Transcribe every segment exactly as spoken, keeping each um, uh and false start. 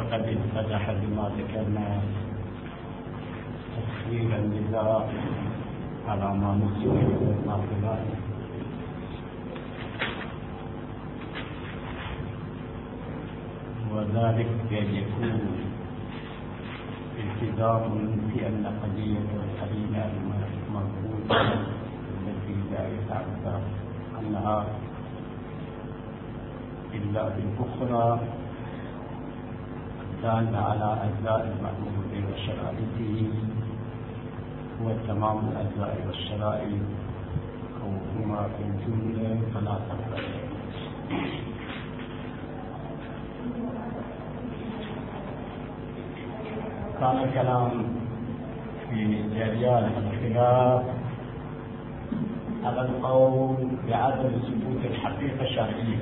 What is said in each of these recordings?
وقد انفتح بما ذكرنا تسهيل النزاع على ما نسي من الناقضات، وذلك بأن يكون التزام في أن قضية القرينة المربوطة التي لا يتعدى عنها إلا بالأخرى الدالة على أجزاء المأمور وشرائطه هو تمام الأجزاء والشرائط أو هما في الجملة فلا تفرق. كان الكلام في جريان الخلاف على القول بعدم ثبوت الحقيقة الشرعية،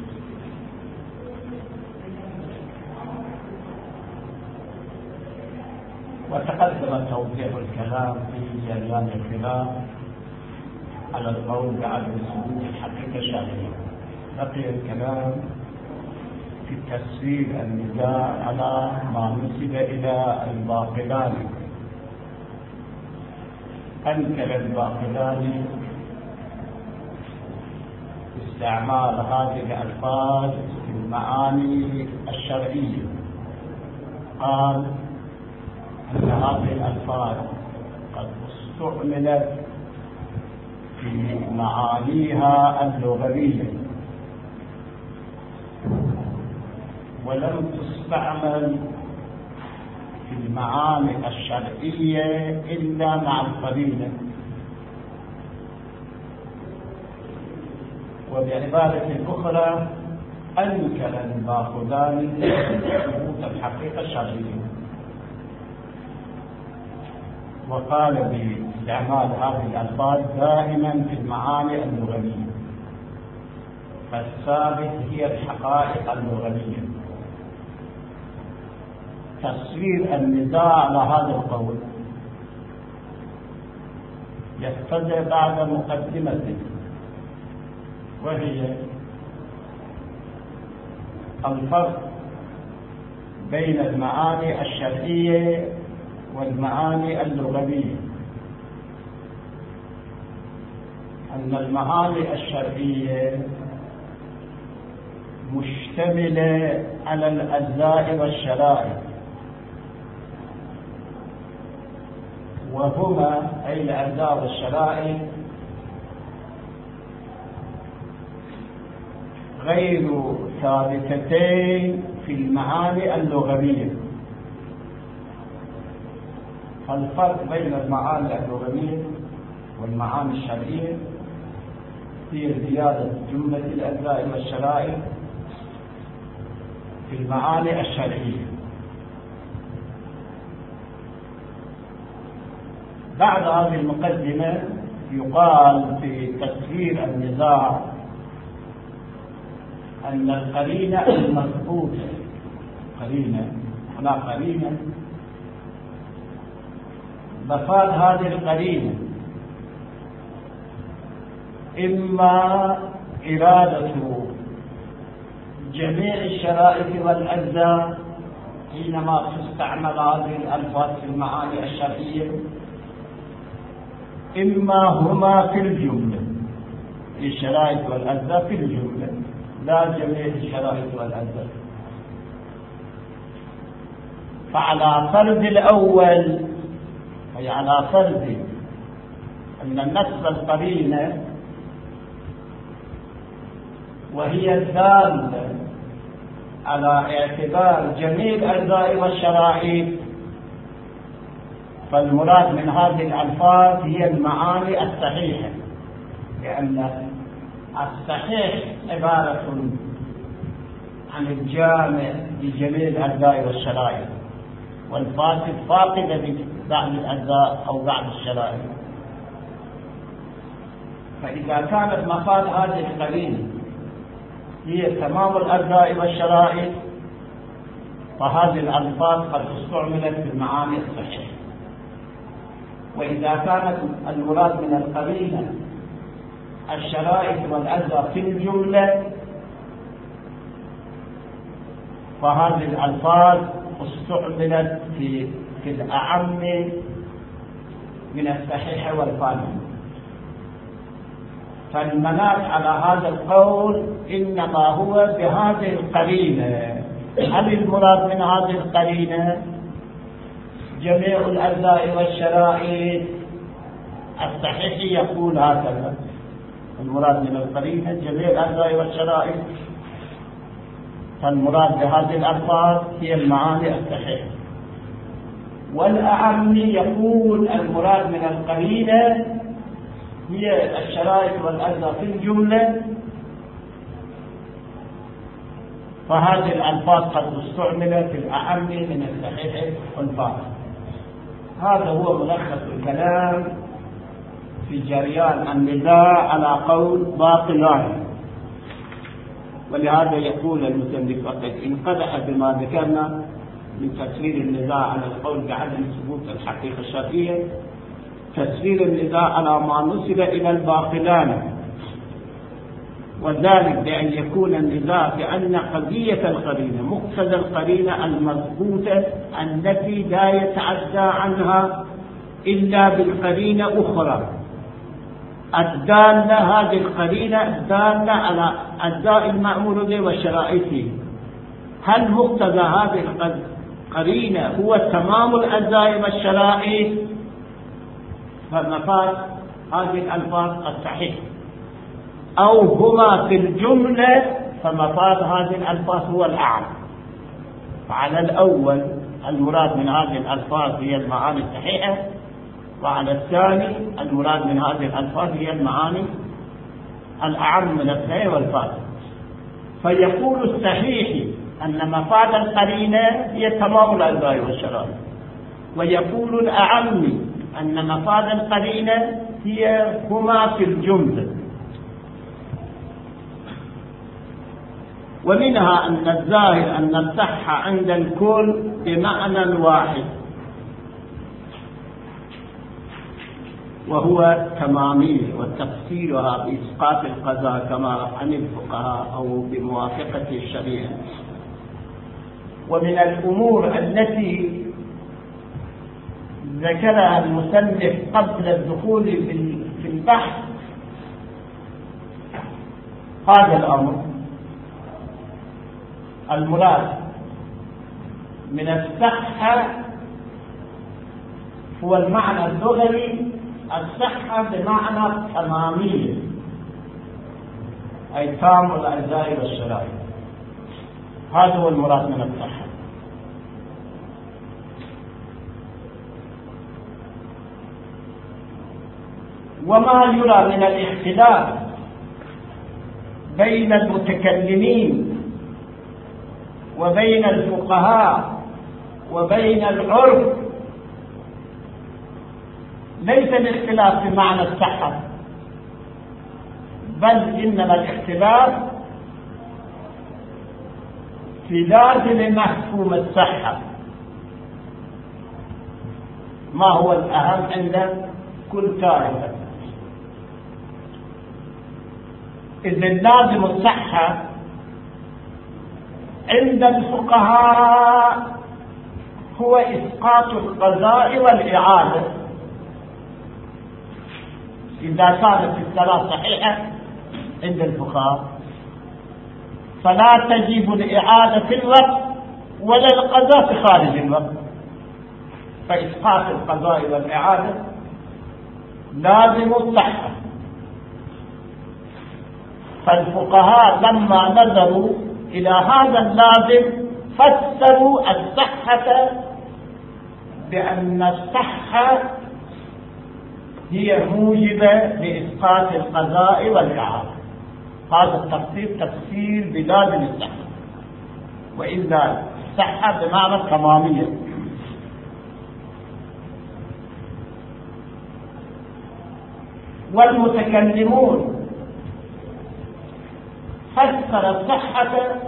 وتقدم توضيح الكلام في جريان الخلاف على القول بعدم ثبوت الحقيقة الشرعية. بقي الكلام في تسوير النزاع على ما نسب إلى الباقلاني. أنكر الباقلاني استعمال هذه الألفاظ في المعاني الشرعية، قال أن هذه الألفاظ قد استعملت في معانيها اللغوية ولم تستعمل في المعاني الشرعية إلا مع القرينة. وبعبارة أخرى أنكر الباقلاني ثبوت الحقيقة الشرعية، وقال باستعمال هذه الألفاظ دائما في المعاني اللغوية، فالثابت هي الحقائق اللغوية. تصوير النزاع على هذا القول يقتضي بعد مقدمة، وهي الفرق بين المعاني الشرعية والمعاني اللغوية. أن المعاني الشرعية مشتملة على الأجزاء والشرائط، وهما أي الأجزاء والشرائط غير ثابتتين في المعاني اللغوية. فالفرق بين المعاني اللغوية والمعاني الشرعية هي زيادة جملة الأجزاء والشرائط في المعاني الشرعية. بعد هذه المقدمة يقال في تسهيل النزاع أن القرينة المثبوتة، قرينة هنا قرينة مفاد هذه القرينة إما إرادة جميع الشرائط والأجزاء حينما تستعمل هذه الألفاظ في المعاني الشرعية، إما هما في الجملة، الشرائط والأجزاء في الجملة لا جميع الشرائط والأجزاء. فعلى فرض الأول، أي على فرض أن النص القرينة وهي الدالة على اعتبار جميع الأجزاء والشرائط، فالمراد من هذه الألفاظ هي المعاني الصحيحة، لأن الصحيح عبارة عن الجامع لجميع الأجزاء والشرائط، والفاسد فاقد لبعض الأجزاء أو بعض الشرائط. فإذا كانت مفاد هذه القرينة هي تمام الأجزاء والشرائط، فهذه الألفاظ قد استعملت في المعاني الصحيحة. وإذا كانت المراد من القرينة الشرائط والأجزاء في الجملة، فهذه الألفاظ استعملت في في الأعم من الصحيح والفاسد. فالمناط على هذا القول إنما هو بهذه القرينة. هل المراد من هذه القرينة جميع الأجزاء والشرائط؟ الصحيح يقول هكذا، المراد من القرينة جميع الأجزاء والشرائط، فالمراد بهذه الألفاظ هي المعاني الصحيحة. والأعم يقول المراد من القرينة هي الشرائط والأجزاء في الجملة، فهذه الألفاظ قد استعملت في الأعم من الصحيح والفاسد. هذا هو ملخص الكلام في جريان النزاع على قول باطلان. ولهذا يقول المصنف وقد انقدح بما ذكرنا من تفسير النزاع على القول بعدم ثبوت الحقيقة الشرعية، تفسير النزاع على ما نسب إلى الباطلان، وذلك بأن يكون النزاع بأن قضية القرينة مقتضى القرينة المضبوطة التي لا يتعدى عنها إلا بالقرينة أخرى الدالة، هذه القرينة الدالة على أداء المأمور به وشرائطه. هل مقتضى هذه القرينة هو تمام الأجزاء والشرائط؟ فمفاد هذه الألفاظ الصحيح، أو هما في الجملة فمفاد هذه الألفاظ هو الأعم. فعلى الأول المراد من هذه الألفاظ هي المعاني الصحيحة، وعلى الثاني المراد من هذه الألفاظ هي المعاني الأعم من الصحيح والفاسد. فيقول الصحيح أن مفاد القرينة هي تمام الأجزاء والشرائط، ويقول الأعم أن مفاد القرينة هي هما في الجملة. ومنها أن الظاهر أن الصحة عند الكل بمعنى واحد، وهو تمامية، وتفسيرها بإسقاط القضاء كما عن الفقهاء أو بموافقة الشريعة. ومن الأمور التي ذكرها المصنف قبل الدخول في البحث هذا الأمر، المراد من الصحة هو المعنى اللغوي، الصحة بمعنى تمامية، أي تام الأجزاء والشرائط، هذا هو المراد من الصحة. وما يرى من الاختلاف بين المتكلمين وبين الفقهاء وبين العرف ليس الاختلاف في معنى الصحة، بل إنما الاختلاف في لازم مفهوم الصحة، ما هو الأهم عند كل طائفة. إذن لازم الصحة عند الفقهاء هو إسقاط القضاء والإعادة. إذا كانت الصلاة صحيحة عند الفقهاء فلا تجب الإعادة في الوقت ولا القضاء في خارج الوقت، فإسقاط القضاء والإعادة لازم الصحة. فالفقهاء لما نظروا إلى هذا اللازم فسروا الصحة بأن الصحة هي موجبة لإسقاط القضاء والإعادة. هذا التفسير تفسير بلازم الصحة، وإلا الصحة بمعنى التمامية. والمتكلمون فسر الصحة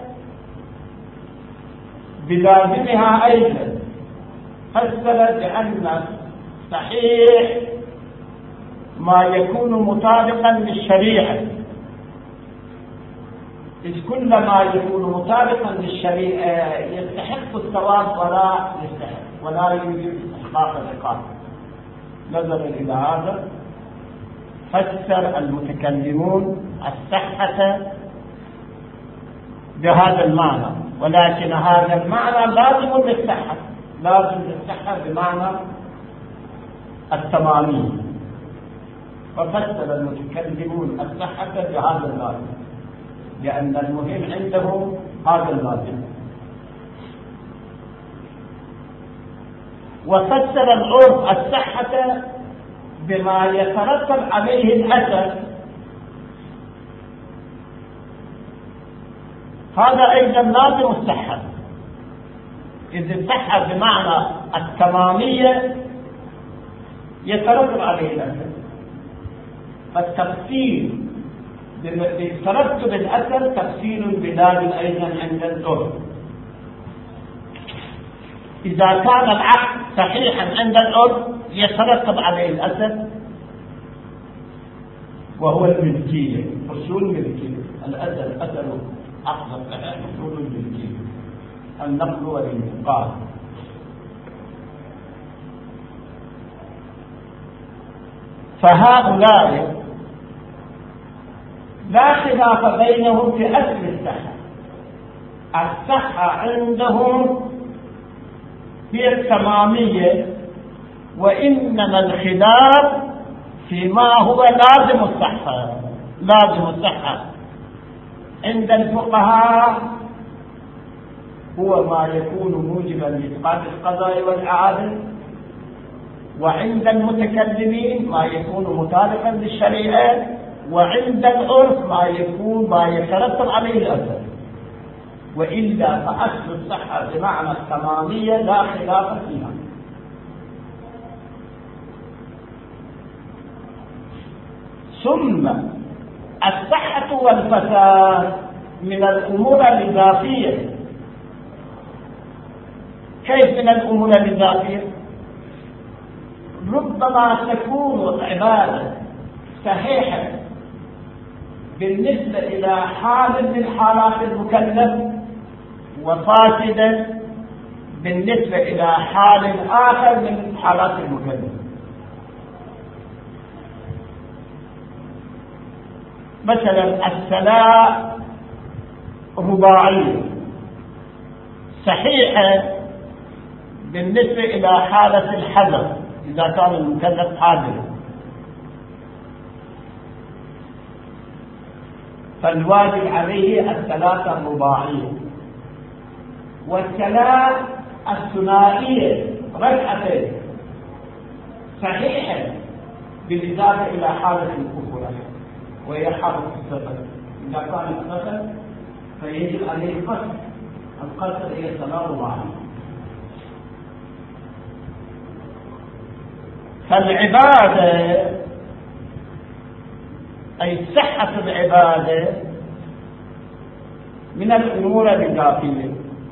بلازمها أيضا، فسر بأن صحيح ما يكون مطابقا للشريعة، إذ كلما يكون مطابقا للشريعة يستحق الثواب ولا يستحق ولا يوجد استحقاق العقاب. نظرا إلى هذا فسر المتكلمون الصحة بهذا المعنى، ولكن هذا المعنى لازم للصحة، لازم للصحة بمعنى التمامية، ففسر المتكلمون الصحة بهذا اللازم، لأن المهم عندهم هذا اللازم. وفسر العرف الصحة بما يترتب عليه الأثر، هذا أيضا لازم الصحة، إذ الصحة بمعنى التمامية يترتب عليه الأثر، فالتفسير بترتب الأثر تفسير بلازم أيضا عند العرف. إذا كان العقد صحيحا عند العرف يترتب عليه الأثر، وهو الملكية، أصول الملكية، الأثر أثر عقد الصحيح أصول الملكية، النقل والانتقال. فهؤلاء لا خلاف بينهم في أصل الصحة، الصحة عندهم هي التمامية، وإنما الخلاف فيما هو لازم الصحة. لازم الصحة عند الفقهاء هو ما يكون موجبا لإسقاط القضاء والإعادة، وعند المتكلمين ما يكون مطابقا للشريعة، وعند العرف ما يكون ما يترتب عليه الأثر. وإلا فأصل الصحة بمعنى التمامية لا خلاف فيها. ثم الصحة والفساد من الأمور الإضافية. كيف من الأمور الإضافية؟ ربما تكون العبادة صحيحة بالنسبة إلى حال من حالات المكلف، وفاسدة بالنسبة إلى حال آخر من حالات المكلف. مثلا الصلاة رباعية صحيحة بالنسبة إلى حالة الحذر إذا كان المكلف حاضر، فالواجب عليه الصلاة الرباعية. والصلاة الثنائية ركعتين صحيحة بالإضافة إلى حالة الكفر، وهي حالة السفر. إذا كان السفر فيجب عليه القصر، القصر هي الصلاة الرباعية. فالعبادة أي صحة العبادة من الأمور الإضافية.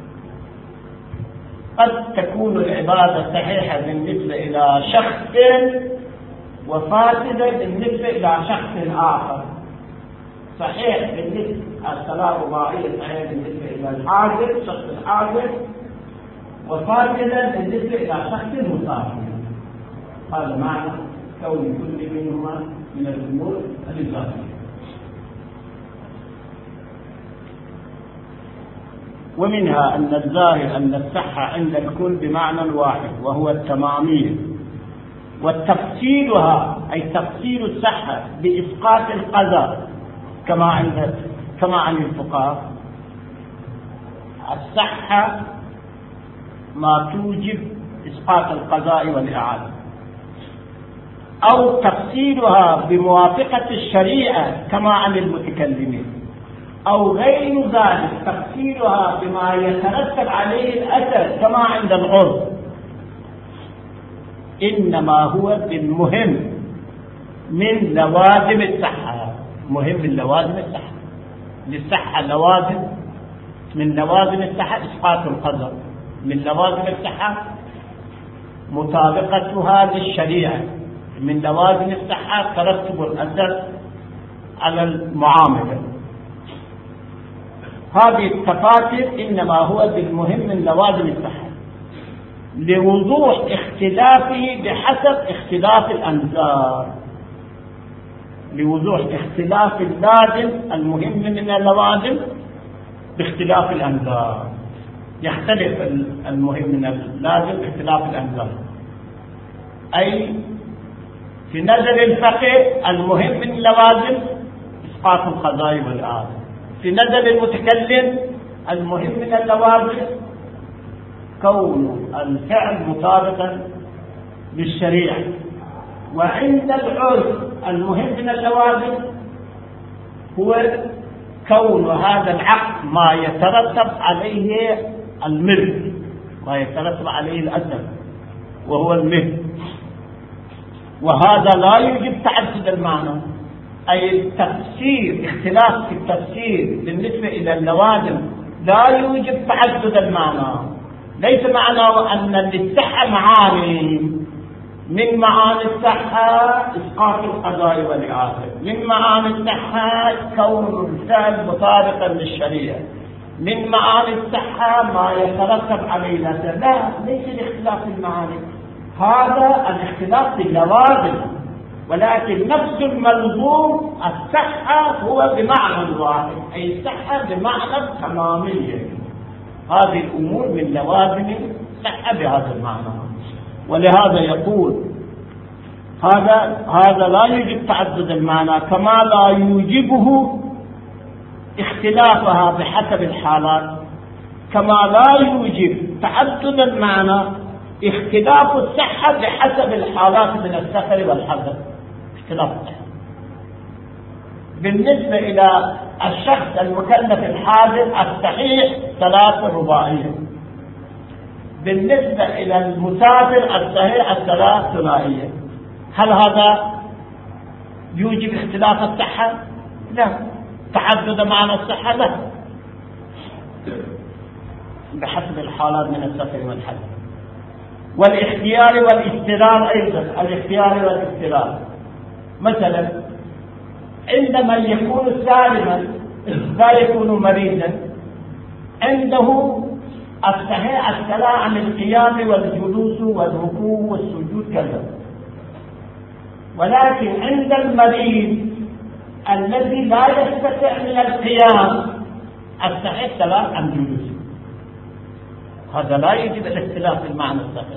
قد تكون العبادة صحيحة بالنسبة إلى شخص وفاسدة بالنسبة إلى شخص آخر. صحيح بالنسبة الصلاة الرباعية صحيح بالنسبة إلى الحاضر شخص الحاضر، وفاسدة بالنسبة إلى شخص مسافر. هذا معنى كون كل منهما من الأمور الإضافية. ومنها أن الظاهر أن الصحة عند الكل بمعنى واحد وهو التمامية، والتفصيلها أي تفصيل الصحة بإسقاط القضاء كما عند كما عن الفقهاء. الصحة ما توجب إسقاط القضاء والإعادة، أو تفصيلها بموافقة الشريعة كما عن المتكلمين، أو غير ذلك تفصيلها بما يترتب عليه الأثر كما عند العرف. إنما هو بالمهم من لوازم الصحة، مهم من لوازم الصحة. للصحة لوازم، من لوازم الصحة إسقاط القضاء، من لوازم الصحة مطابقتها للشريعة، من لوازم الصحة ترتب الأثر على المعاملة. هذه التفاسير إنما هو بالمهم من لوازم الصحة لوضوح اختلافه بحسب اختلاف الأنظار، لوضوح اختلاف اللازم المهم من اللوازم باختلاف الأنظار. يختلف المهم من اللازم باختلاف الأنظار، أي في نظر الفقيه المهم من اللوازم إسقاط القضاء والآثار، في نظر المتكلم المهم من اللوازم كون الفعل مطابقا للشريعة، وعند العرف المهم من اللوازم هو كون هذا العقد ما يترتب عليه الملك، ما يترتب عليه الأثر وهو الملك، وهذا لا يوجب تعدد المعنى، أي التفسير اختلاف في التفسير بالنسبة إلى اللوازم لا يوجب تعدد المعنى. ليس معناه أن للصحة معاني، من معاني الصحة إسقاط القضاء والإعادة، من معاني الصحة كون الفعل مطابقا للشريعة، من معاني الصحة ما يترتب عليه الأثر. لا، ليس الاختلاف في المعاني، هذا الاختلاف في اللوازم، ولكن نفس الملزوم الصحة هو بمعنى واحد، أي الصحة بمعنى تمامية. هذه الأمور من لوازم الصحة بهذا المعنى، ولهذا يقول هذا هذا لا يوجب تعدد المعنى، كما لا يوجبه اختلافها بحسب الحالات، كما لا يوجب تعدد المعنى اختلاف الصحة بحسب الحالات من السفر والحضر. اختلاف الصحة بالنسبة إلى الشخص المكلف الحاضر الصحيح ثلاثة رباعية، بالنسبة إلى المسافر الصحيح الثلاث ثنائية. هل هذا يوجب اختلاف الصحة؟ لا. تعدد معنى الصحة؟ لا، بحسب الحالات من السفر والحضر. والاختيار والاستلام أيضا، الاختيار والاستلام مثلا عندما يكون سالما لا يكون مريضا عنده الصحيح الصلاة عن القيام والجلوس والركوع والسجود كذا، ولكن عند المريض الذي لا يستطيع من القيام الصحيح الصلاة عن جلوسه. هذا لا يجب الاختلاف في المعنى الصحيح.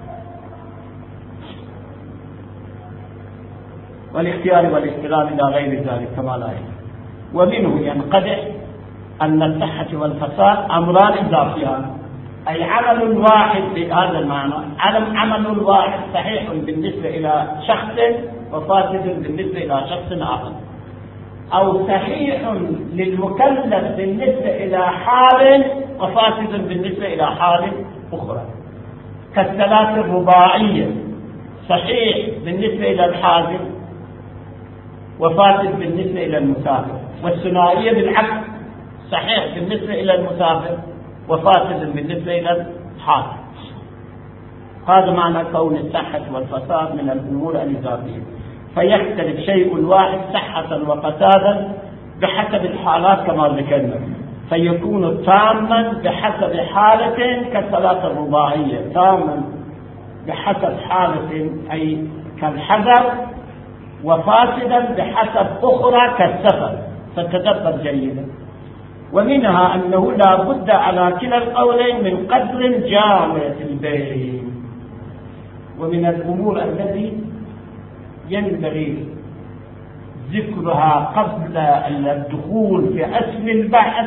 والاختيار والاستلام إلى غير ذلك كما لا يجب. ومنه ينقدح أن الصحة والفساد أمران إضافيان، أي عمل واحد بهذا المعنى، عمل عمل واحد صحيح بالنسبة إلى شخص وفاسد بالنسبة إلى شخص آخر، أو صحيح للمكلف بالنسبة إلى حال وفاسد بالنسبة إلى حال أخرى، كالثلاث الرباعية صحيح بالنسبة إلى الحاضر وفاسد بالنسبة إلى المسافر، والثنائية بالعكس صحيح بالنسبة إلى المسافر وفاسد بالنسبة إلى الحاضر. هذا معنى كون الصحة والفساد من الأمور الإضافية، فيختلف شيء واحد صحة وفسادا بحسب الحالات كما ذكرنا، فيكون تاما بحسب حالة كالثلاثة الرباعية، تاما بحسب حالة أي كالحذر، وفاسدا بحسب أخرى كالسفر. فتدبر جيدا. ومنها أنه لا بد على كلا القولين من قدر جامع البين. ومن الأمور التي ينبغي ذكرها قبل الدخول في أصل البحث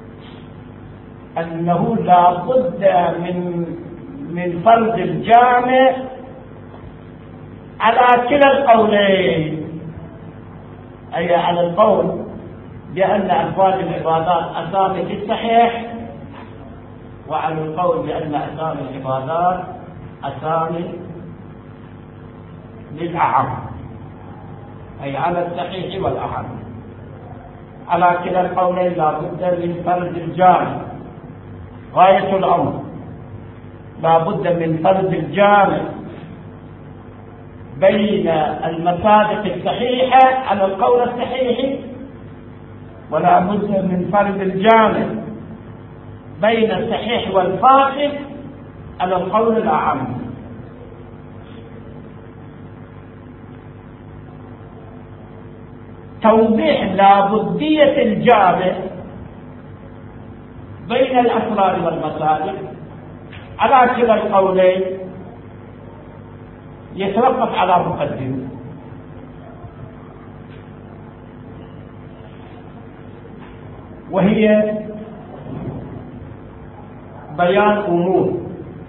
أنه لا بد من من فرض الجامع على كلا القولين، أي على القول بأن ألفاظ العبادات أسامي للصحيح، وعلى القول بأن أسامي العبادات أسامي للأعم، أي على الصحيح والأعم. على كلا القولين لا بد من فرض الجامع، غاية الأمر لا بد من فرض الجامع بين المصادق الصحيحة على القول الصحيح ولا بد من فرق الجامع بين الصحيح والفاسد على القول الأعم. توضيح لابدية الجامع بين الأسرار والمسالك على كلا القولين يتوقف على مقدمة، وهي بيان أمور.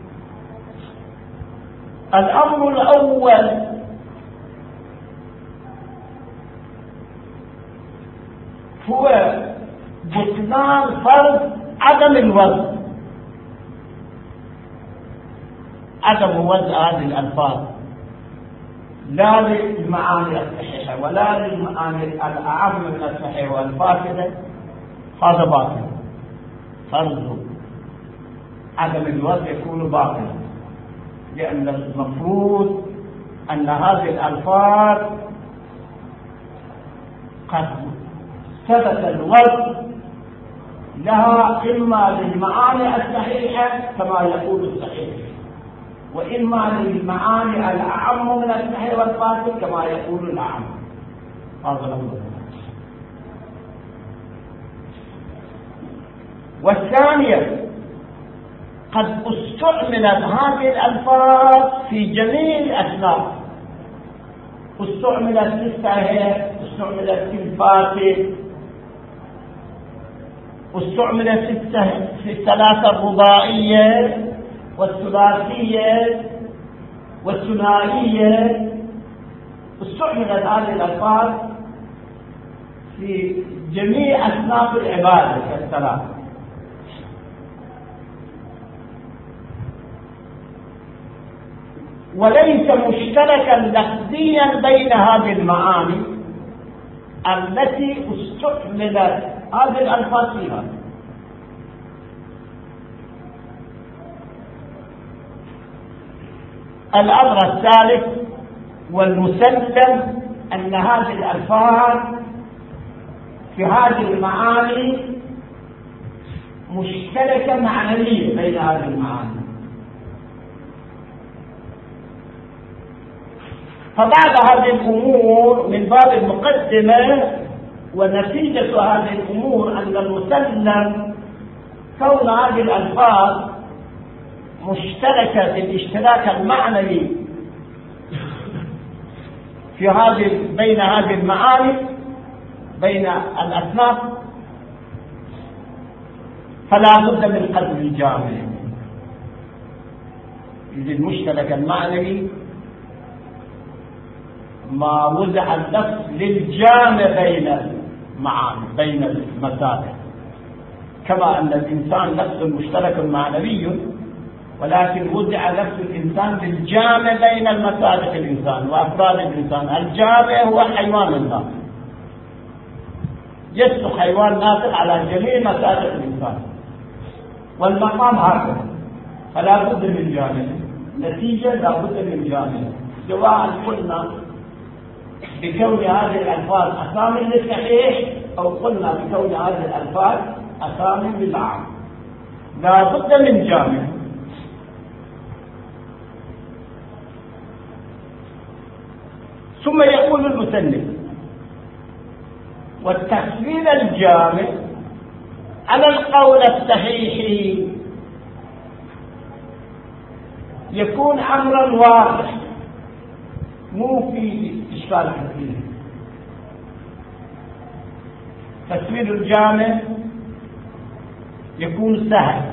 الأمر الأول هو بطلان فرض عدم الوزن، عدم وزن هذه الألفاظ لا للمعاني الصحيحة ولا للمعاني الأعم من الصحيحة والفاسدة، هذا باطل. فرض عدم الوزن يكون باطلا، لأن المفروض أن هذه الألفاظ قد ثبت الوزن لها إما للمعاني الصحيحة كما يقول الصحيح، وإما للمعاني الأعم من الصحيح والفاسد كما يقول الأعم. هذا الأمر. والثانية قد استعملت هذه الألفاظ في جميع الأسلاف، استعملت في الصحيح، استعملت في الفاسد، استعملت في الثلاثة الرباعية والثلاثية والثنائية، استعملت هذه الألفاظ في جميع أصناف العبادة كالصلاة. وليس مشتركا لفظيا بين هذه المعاني التي استعملت هذه الألفاظ فيها. الأمر الثالث والمسلم أن هذه الألفاظ في هذه المعاني مشتركة معنوية بين هذه المعاني. فبعد هذه الأمور من باب المقدمة ونتيجة هذه الأمور أن المسلم كون هذه الألفاظ مشتركة بالاشتراك المعنوي في هذه بين هذه المعاني بين الأصناف، فلا بد من قدر الجامع. إذ المشترك المعنوي ما وضع اللفظ للجامع بين المعاني بين المسالك، كما أن الإنسان لفظ مشترك معنوي، ولكن وضع لفظ الإنسان للجامع بين المسالك الإنسان وأفراد الإنسان. الجامع هو حيوان الناطق، يصدق حيوان ناطق على جميع مسالك الإنسان، والمقام هكذا، فلا بد من جامع. نتيجة لا بد من جامع، سواء قلنا بكون هذه الألفاظ أسامي للصحيح أو قلنا بكون هذه الألفاظ أسامي للعام، لا بد من جامع. ثم يقول المسلم: والتفصيل الجامع على القول الصحيح يكون أمرا واضح مو في إشكال كثير. تفصيل الجامع يكون سهل.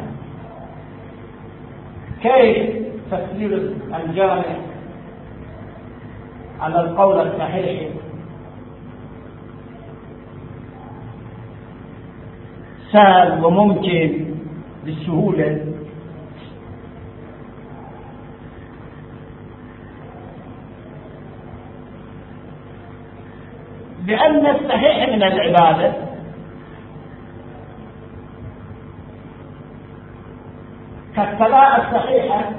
كيف تفصيل الجامع على القول الصحيح؟ سهل وممكن بالسهولة، لأن الصحيح من العبادة كالصلاة الصحيحة،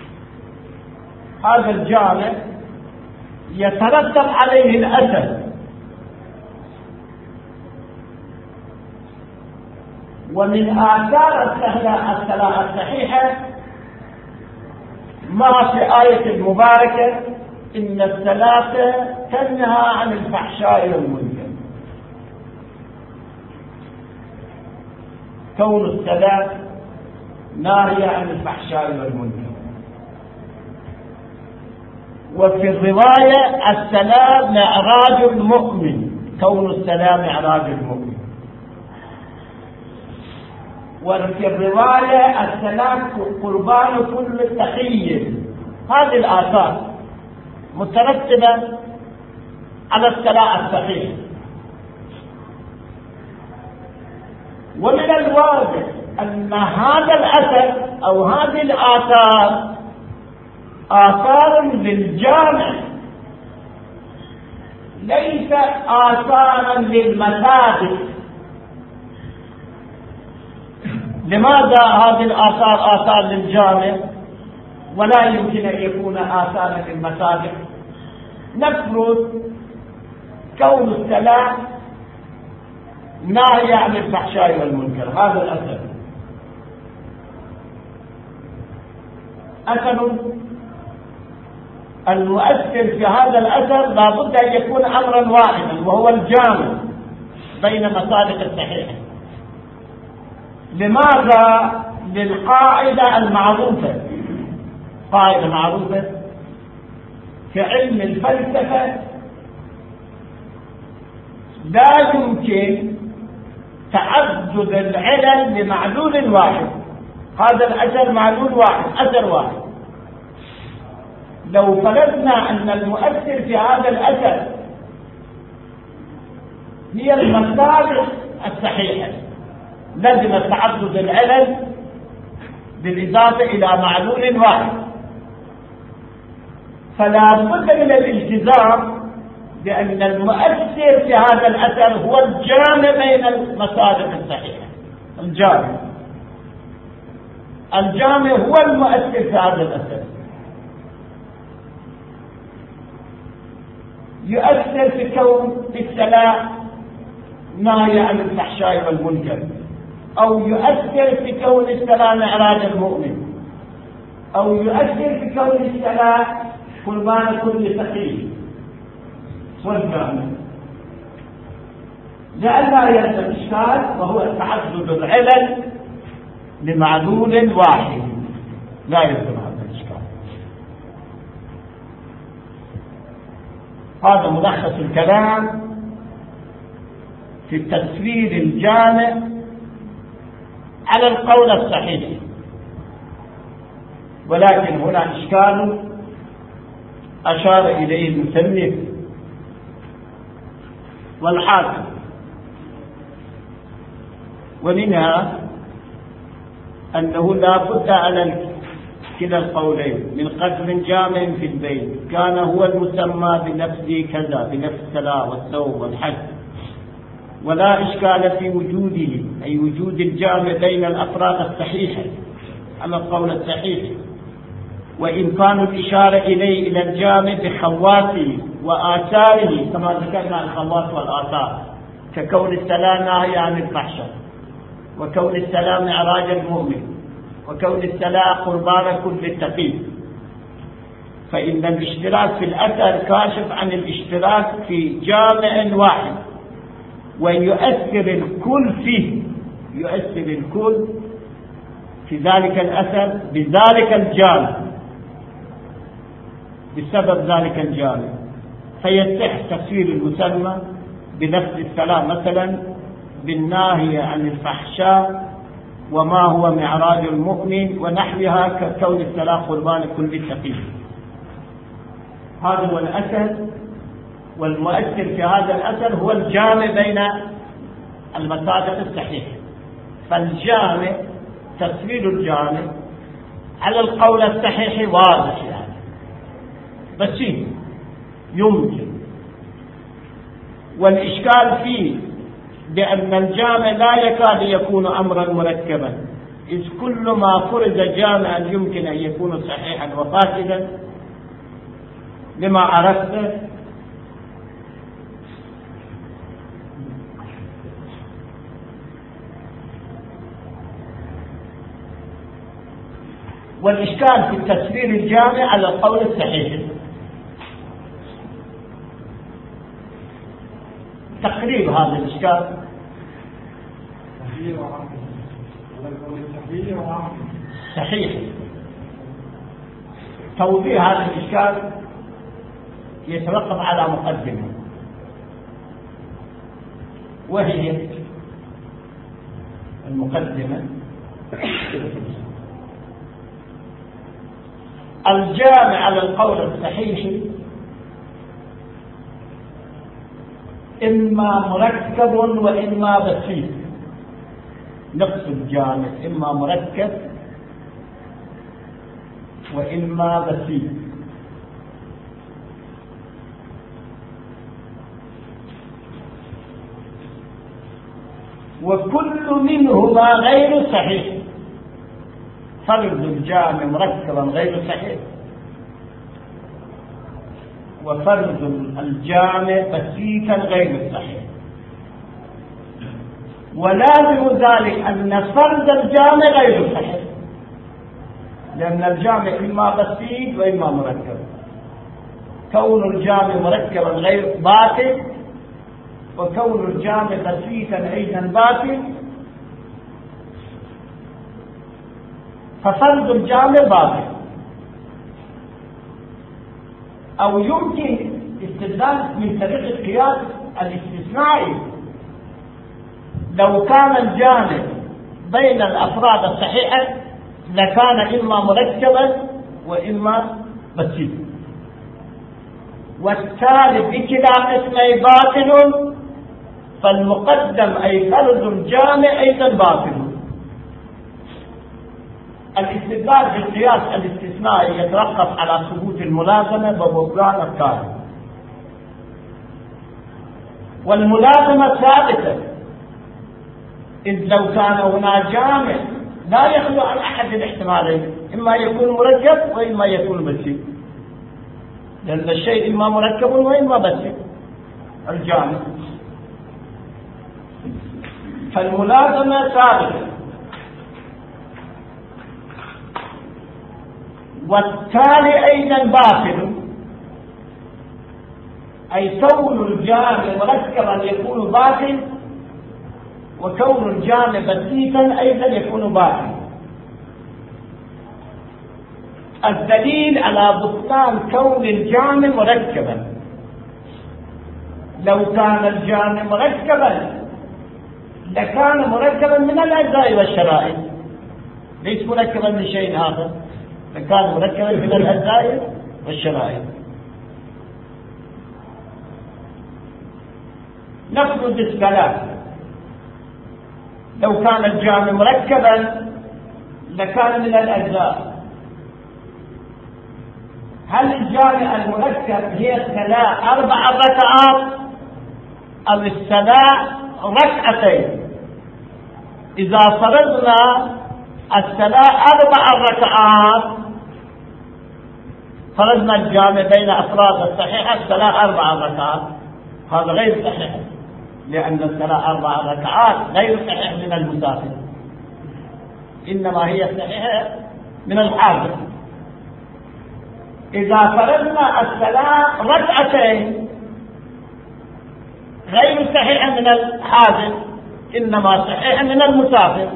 هذا الجامع يترتب عليه الأثر، ومن آثار الصلاة الصحيحة ما في آية المباركة إن الصلاة تنهى عن الفحشاء والمنكر. كون الصلاة ناهية عن الفحشاء والمنكر. وفي الرواية الصلاة معراج المؤمن، كون الصلاة معراج المؤمن. وفي الرواية الصلاة قربان كل تقي. هذه الآثار مترتبة على الصلاة الصحيحة. ومن الواضح أن هذا الأثر أو هذه الآثار آثار للجامع، ليس آثارا للمساجد. لماذا هذه الآثار آثار للجامع ولا يمكن أن يكون آثارا للمساجد؟ نفرض كون الصلاة ناهية عن الفحشاء والمنكر، هذا الأثر أثر المؤثر في هذا الأثر لا بد أن يكون أمرا واحدا، وهو الجامع بين مصادق الصحيحة. لماذا؟ للقاعدة المعروفة، قاعدة معروفة في علم الفلسفة: لا يمكن تعدد العلل لمعلول واحد. هذا الأثر معلول واحد، أثر واحد. لو فرضنا أن المؤثر في هذا الأثر هي المصادق الصحيحة، لازم تعدد العلل بالإضافة إلى معلول واحد. فلا بد من الالتزام بأن المؤثر في هذا الأثر هو الجامع بين المصادق الصحيحة. الجامع الجامع هو المؤثر في هذا الأثر. يؤثر في كون الصلاة ناهية عن الفحشاء والمنكر، أو يؤثر في كون الصلاة معراج المؤمن، أو يؤثر في كون الصلاة قربان كل تقي والجامع. لئلا يلزم إشكال، وهو تعدد العلل لمعلول واحد، لا يلزم هذا الإشكال. هذا ملخص الكلام في التفسير الجامع على القول الصحيح. ولكن هنا إشكال أشار إليه المصنف والحاكم، ومنها أنه لا بد على كلا القولين من قدر جامع في البيت كان هو المسمى بنفسه كذا، بنفس الصلاة والصوم والحج، ولا إشكال في وجوده، أي وجود الجامع بين الأفراد الصحيحة على القول الصحيح، وإمكان الإشارة إليه إلى الجامع بخواته وآثاره كما ذكرنا الخواص والآثار، ككون الصلاة ناهية عن الفحشاء، وكون الصلاة معراج المؤمن، وكون الصلاة قربان كل تقي. فإن الاشتراك في الأثر كاشف عن الاشتراك في جامع واحد، ويؤثر الكل فيه، يؤثر الكل في ذلك الأثر بذلك الجامع، بسبب ذلك الجامع، فيتح تفسير المسمى بنفس الصلاة مثلا بالناهية عن الفحشاء وما هو معراج المؤمن ونحوها، ككون الصلاة قربان كل تقي. هذا هو الأثر، والمؤثر في هذا الأثر هو الجامع بين المصادق الصحيحة. فالجامع، تصوير الجامع على القول الصحيح واضح، يعني بسيط يمكن. والإشكال فيه بأن الجامع لا يكاد يكون أمرا مركبا، إذ كل ما فرض جامعا يمكن أن يكون صحيحا وفاسدا لما عرفت. والإشكال في التفسير الجامع على القول الصحيح. تقريب هذا الإشكال صحيح. توضيح هذا الإشكال يتوقف على مقدمة، وهي المقدمة: الجامع على القول الصحيح إما مركب وإما بسيط. نقص الجامع إما مركب وإما بسيط. وكل منهما غير صحيح. فرض الجامع مركبا غير صحيح، وفرض الجامع بسيطا غير صحيح. ولازم ذلك أن فرض الجامع غير صحيح، لأن الجامع إما بسيط وإما مركب. كون الجامع مركبا غير باطل، وكون الجامع بسيطا أيضا باطل، ففرض الجامع باطل. أو يمكن استدلال من طريق القياس الاستثنائي: لو كان الجامع بين الأفراد الصحيحة لكان إما مركبا وإما بسيطا، والثالث بكلا قسمي باطل، فالمقدم أي فرض الجامع أيضا باطل. الاستدلال بالقياس الاستثنائي يتوقف على ثبوت الملازمة وبطلان الثالث، والملازمة ثابتة، إذ لو كان هنا جامع لا يخلو عن أحد الاحتمالين: إما يكون مركب وإما يكون بسيط، لأن الشيء إما مركب وإما بسيط الجامع. فالملازمة ثابتة. والتالي أيضا باطل، أي كون الجامع مركبا يكون باطل، وكون الجامع بسيطا أيضا يكون باطل. الدليل على بطلان كون الجامع مركبا: لو كان الجامع مركبا لكان مركبا من الأجزاء والشرائط، ليس مركبا من شيء آخر، لكان مركبا من الأجزاء والشرائط. نفرض الثلاث: لو كان الجامع مركبا لكان من الأجزاء. هل الجامع المركب هي الصلاة أربع ركعات أو الصلاة ركعتين؟ إذا فرضنا الصلاة أربع ركعات، فرضنا الجامع بين أفراد الصحيحة الصلاة أربع ركعات، هذا غير صحيح، لأن الصلاة أربع ركعات غير صحيح من المسافر، إنما هي صحيحة من الحاضر. إذا فرضنا الصلاة ركعتين غير صحيحة من الحاضر، إنما صحيحة من المسافر.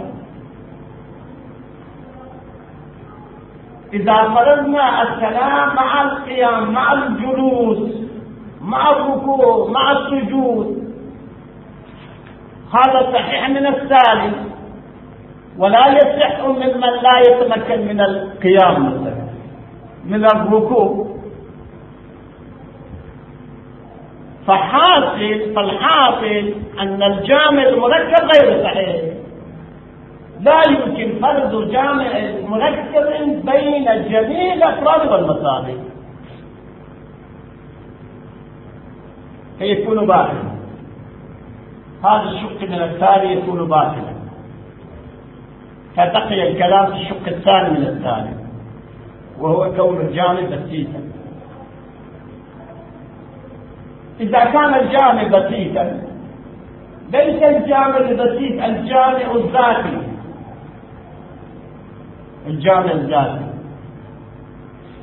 إذا فرضنا الصلاة مع القيام مع الجلوس مع الركوع مع السجود، هذا صحيح من السالم، ولا يصح ممن لا يتمكن من القيام مثلا من الركوع. فحاصل فالحاصل أن الجامع المركب غير صحيح. لا يمكن فرض جامع مركب بين جميع الأفراد والمصادر، فيكون باطلا. هذا الشق من الثاني يكون باطلا، فبقي الكلام في الشق الثاني من الثاني، وهو كون الجامع بسيطا. إذا كان الجامع بسيطا، ليس الجامع البسيط الجامع الذاتي، الجامع الذاتي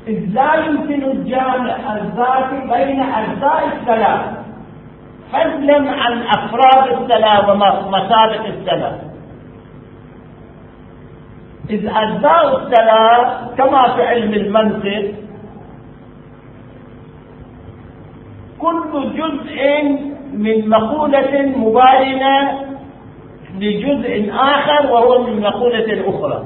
إذ لا يمكن الجامع الذاتي بين أجزاء الثلاث فضلا عن أفراد الثلاث ومسابق الثلاث، إذ أجزاء الثلاث كما في علم المنطق كل جزء من مقولة مباينة لجزء آخر وهو من مقولة أخرى.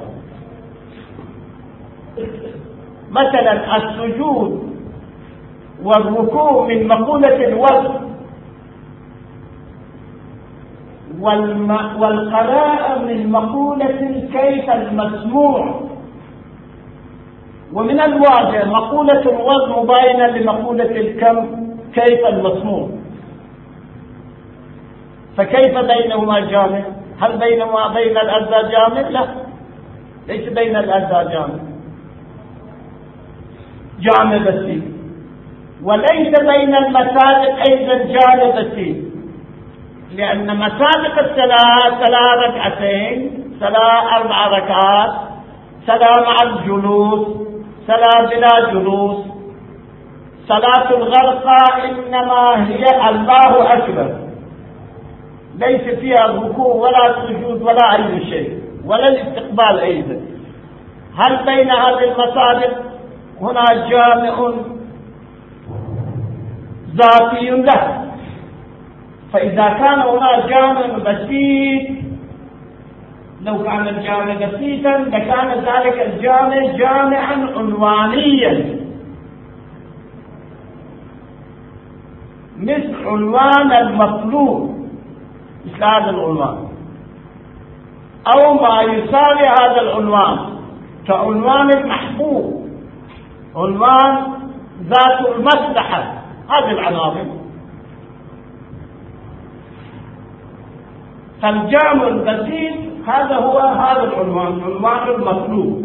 مثلا السجود والركوع من مقولة الوزن، والقراءة من مقولة كيف المسموع، ومن الواضح مقولة الوزن مباينة لمقولة الكم كيف المسموع، فكيف بينهما جامع؟ هل بينهما بين الأجزاء جامع؟ لا، ليس بين الأجزاء جامع، جامع بسيط. وليس بين المسابق أيضا جامع بسيط، لأن مسابق الصلاة صلاة ركعتين، صلاة أربع ركعات، صلاة مع الجلوس، صلاة بلا جلوس. صلاة الغرقى إنما هي الله أكبر، ليس فيها ركوع ولا سجود ولا أي شيء، ولا الاستقبال أيضا. هل بين هذه المسابق هنا جامع ذاتي له؟ فإذا كان هنا جامع بسيط، لو كان الجامع بسيطا لكان ذلك الجامع جامعا عنوانيا، مثل عنوان المطلوب، مثل هذا العنوان، أو ما يساوي هذا العنوان كعنوان المحبوب، عنوان ذات المصلحة، هذه العناوين. فالجامع البسيط هذا هو هذا العنوان، عنوان المطلوب.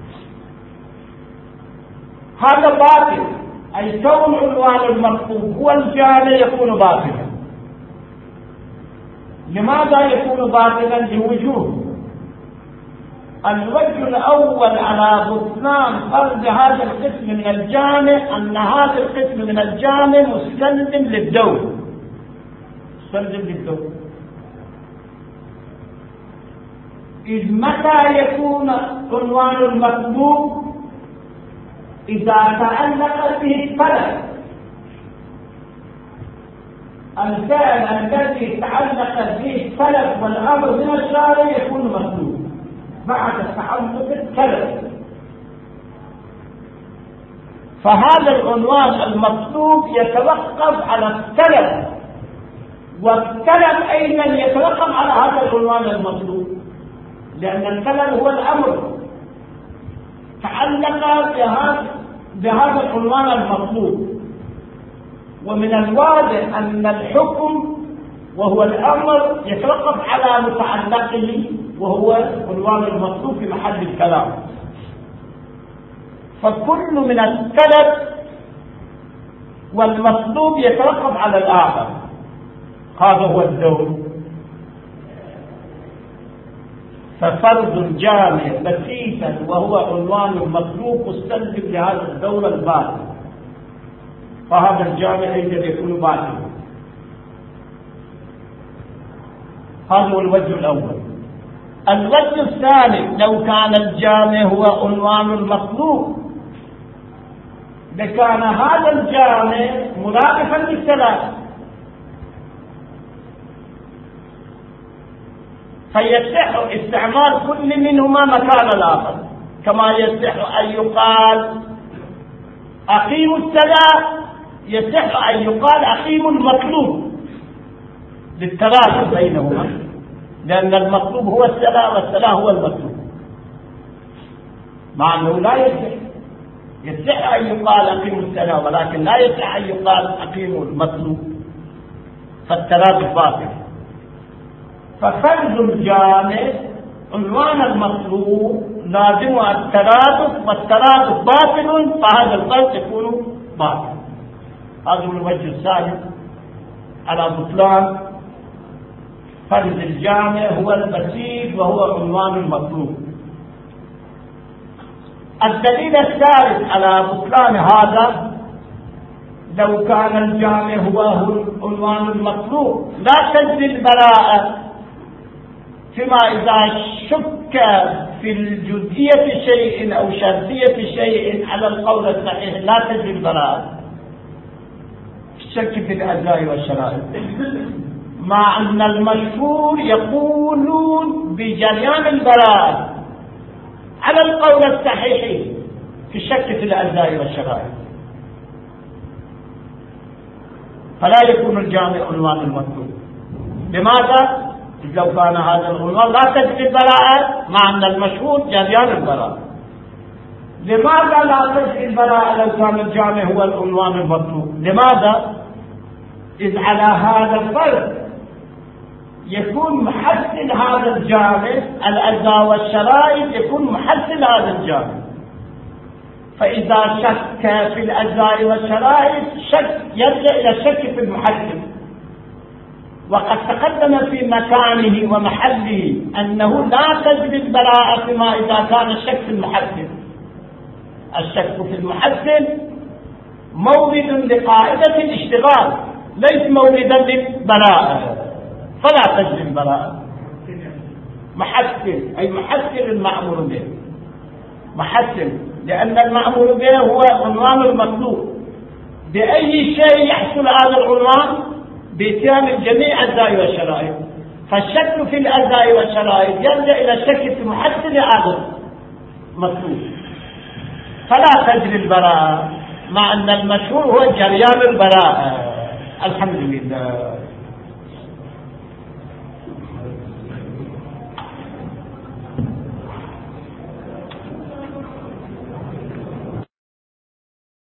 هذا باطل، أي كون عنوان المطلوب هو الجامع يكون باطلا. لماذا يكون باطلا؟ لوجوه. الوجه الأول على بطلان فرض هذا القسم من الجامع أن هذا القسم من الجامع مستلزم للدور، مستلزم للدور. إذ متى يكون عنوان المطلوب؟ إذا تعلق به الطلب، الفعل الذي تعلق به الطلب والأمر من الشارع يكون مطلوب بعد تعلق الطلب. فهذا العنوان المطلوب يتوقف على الطلب، والطلب أيضا يتوقف على هذا العنوان المطلوب، لأن الطلب هو الأمر تعلق بهذا العنوان المطلوب. ومن الواضح أن الحكم وهو الأمر يتوقف على متعلقه وهو عنوان المطلوب في محل الكلام. فكل من الطلب والمطلوب يتوقف على الآخر، هذا هو الدور. ففرض جامع بسيطا وهو عنوان المطلوب مستلزم لهذا الدور الباطل، فهذا الجامع يجب يكون باطلا. هذا هو الوجه الأول. الوجه الثاني، لو كان الجامع هو عنوان المطلوب لكان هذا الجامع مرادفا للثلاث، فيصح استعمال كل منهما مكان الآخر، كما يصح أن يقال أقيموا الصلاة، يصح أن يقال أقيموا المطلوب للترادف بينهما، لأن المطلوب هو الصلاة والصلاة هو المطلوب، مع أنه لا يصح يصح أن يقال أقيموا الصلاة، ولكن لا يصح أن يقال أقيموا المطلوب، فالترادف باطل. ففرض الجامع عنوان المطلوب لازم الترادف، والترادف باطل، فهذا الفرض يكون باطل. هذا هو الوجه الثالث على بطلان فرض الجامع هو البسيط وهو عنوان المطلوب. الدليل الثالث على بطلان هذا، لو كان الجامع هو العنوان المطلوب لا تجري البراءة، فيما إذا شك في الجزئية شيء أو شرطية شيء على القول الصحيح لا تجري البراءة، الشك في الأجزاء والشرائط، مع أن المشهور يقولون بجريان البراءة على القول الصحيح في الشك في الأجزاء والشرائط، فلا يكون الجامع عنوان المطلوب. لماذا؟ لو كان هذا العنوان لا تجري البراءة مع أن المشهور جريان البراءة. لماذا لا تجري البراءة لو كان الجامع هو العنوان المطلوب؟ لماذا؟ إذ على هذا الفرق يكون محسن هذا الجامع الأجزاء والشرائط، يكون محسن هذا الجامع، فإذا شك في الأجزاء والشرائط شك يرجع إلى الشك في المحسن، وقد تقدم في مكانه ومحله أنه لا تجري البراءة فيما إذا كان الشك في المحسن. الشك في المحسن مورد لقاعدة الاشتغال ليس موردا للبراءة، فلا تجري البراءة. محسن أي محسن المأمور به، محسن لأن المأمور به هو عنوان المطلوب، بأي شيء يحصل هذا العنوان؟ بإتيان جميع الأجزاء والشرائط، فالشك في الأجزاء والشرائط يرجع إلى الشك في محسن هذا المطلوب، فلا تجري البراءة مع أن المشهور هو جريان البراءة. الحمد لله.